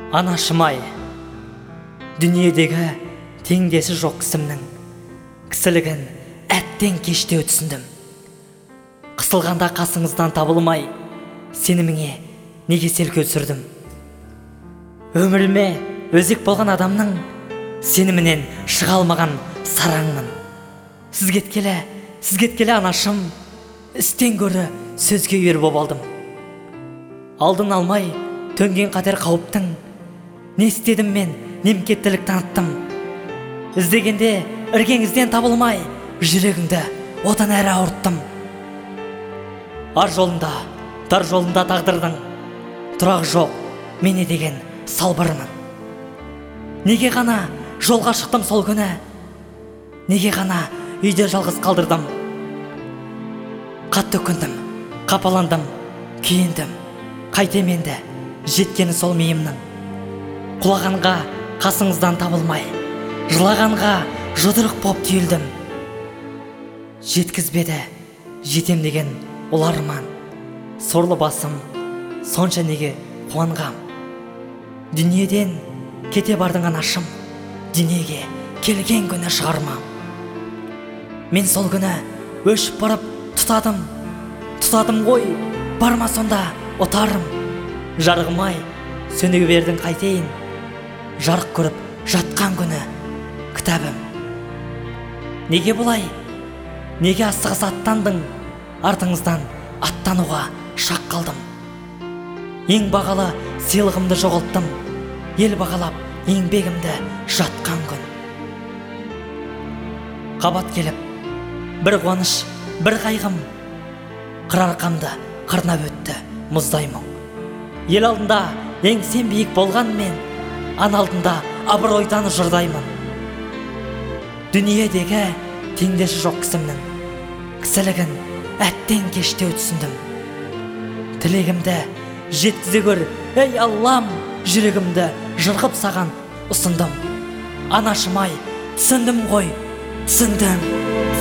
Анашым-ай, дүниедегі теңдесі жоқ кісімнің кісілігін әттен кеште түсіндім. Қысылғанда қасыңыздан табылмай, сеніміңе неге селкеу түсірдім. Өміріме өзек болған адамның сенімінен шыға алмаған сараңмын. Сіз кеткелі анашым, істен гөрі сөзге үйір боп алдым. Алдын алмай төнген қатер қауіптің, не істедім мен, немкеттілік таныттым. Іздегенде іргеңізден табылмай, жүрегіңді одан әрі ауырттым. Ар жолында, дар жолында тағдырдың, тұрақ жоқ мене деген салбырмын. Неге ғана жолға шықтым сол күні, неге ғана үйде жалғыз қалдырдым. Қатты өкіндім, қапаландым, күйіндім. Қайтем енді жеткені сол миымның. Құлағанға қасыңыздан табылмай, жылағанға жұдырық боп түйілдім. Жеткізбеді жетем деген ол арман, сорлы басым сонша неге қуанғам. Дүниеден кете бардың анашым, дүниеге келген күні шығармам. Мен сол күні өшіп барып тұтадым ғой, барма сонда ұтарым. Жарығым-ай, сөне бердің қайтейін, жарық көріп жатқан күні кітабым. Неге бұлай, неге асығыс аттандың, артыңыздан аттануға шақ қалдым. Ең бағалы сыйлығымды жоғалттым, ел бағалап еңбегімді жатқан күн. Қабат келіп, бір қуаныш, бір қайғым, қыр арқамды қырнап өтті мұздай мұң. Ел алдында еңсем биік болған мен, ан алдында абыройдан жұрдаймын. Дүниедегі теңдесі жоқ кісімнің кісілігін әттен кеште түсіндім. Тілегімді жеткізе көр, ей Аллам, жүрегімді жырғып саған ұсындым. Анашым-ай, түсіндім ғой, түсіндім.